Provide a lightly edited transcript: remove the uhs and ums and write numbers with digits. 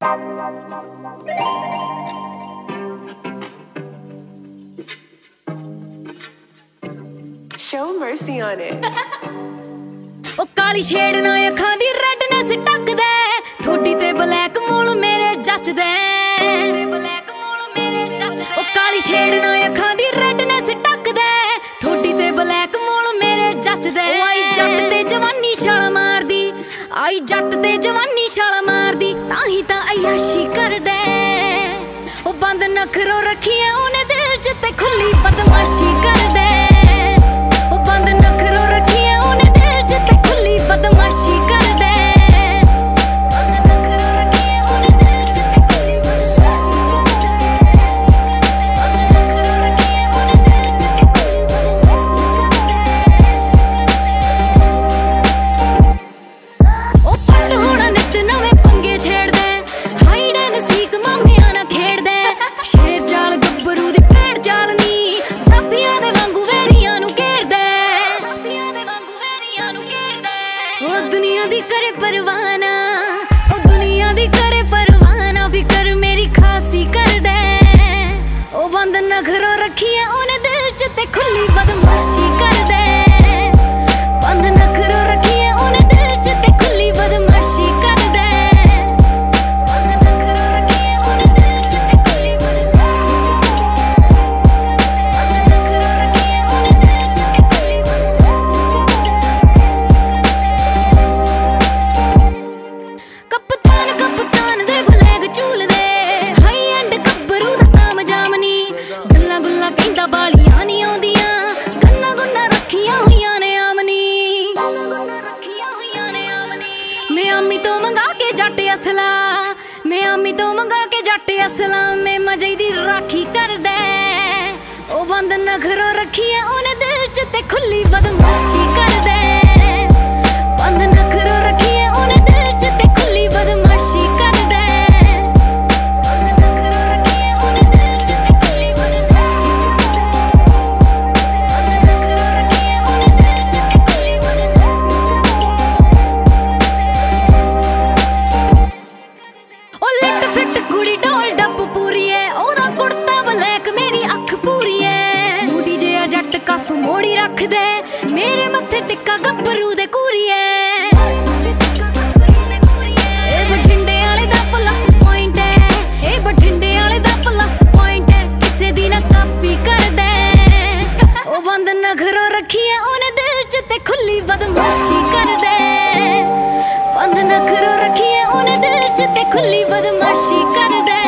Show mercy on it. ओ काली छेड़ ना अखां दी रेडनेस टकदे ठोडी ते ब्लैक मूल मेरे जचदे ओ काली छेड़ ना अखां दी रेडनेस टकदे ठोडी ते ब्लैक मूल मेरे जचदे आई जट ते जवानी छाल मारदी आई जट ते जवानी छाल मारदी ताही तां अयाशी करदे ओ बंद नखरो रखिए उन्हें दिल च ते खुली बदमाशी करदे बदमाशी कर दे ओ पट होना नित नवे पंगे छेड़ दे हाइड एंड सीक मामिया ना खेड़ दे शेर जाल गब्बरू दी भेड़ जाल नी जाबियां दे वांगू वेड़ियां नु घेर दे ओ दुनिया दी करे परवाना ओ दुनिया दी करे परवाना भी कर मेरी खासी कर दे ओ बंद नखरो रखिए उन्हें दिल च ते खुली बदमाशी कर दे बंद नखरो रखिए उन्हें दिल च ते खुली बदमाशी कर दे बंद नखरो रखिए उन्हें दिल च ते खुली कप्तान दे फ्लैग झूलदे हाई एंड गब्बरू दा काम जामनी गल्ला गुल्ला कहंदा बालियां नहीं आउंदियां गन्ना गुन्ना रखियां होइयां ने आमनी मैं आमी तो मंगा के जट असला मैं आमी तो मंगा के जट असला मैं मजे दी राखी कर दे ओ बंद नखरो रखिए उन्हें दिल च ते खुली बदमाशी कर दे बंद नखरो रखिए उन्हें दिल च ते खुली बदमाशी कर दे बंद नखरो रखिए उन्हें दिल च ते खुली बंद नखरो रखिए उन्हें दिल च ते खुली ओ लिट फिट कुड़ी डोल डप पूरी है ओदा कुर्ता ब्लैक मेरी अख पूरी है मूडी जिहा जट कफ मोड़ी रख दे मेरे मत्थे टिक्का गब्बरू दे कूरीए बंद नखरो रखिए उन्हें दिल च ते खुली बदमाशी कर दे बंद नखरो रखिए उन्हें दिल च ते खुली बदमाशी कर दे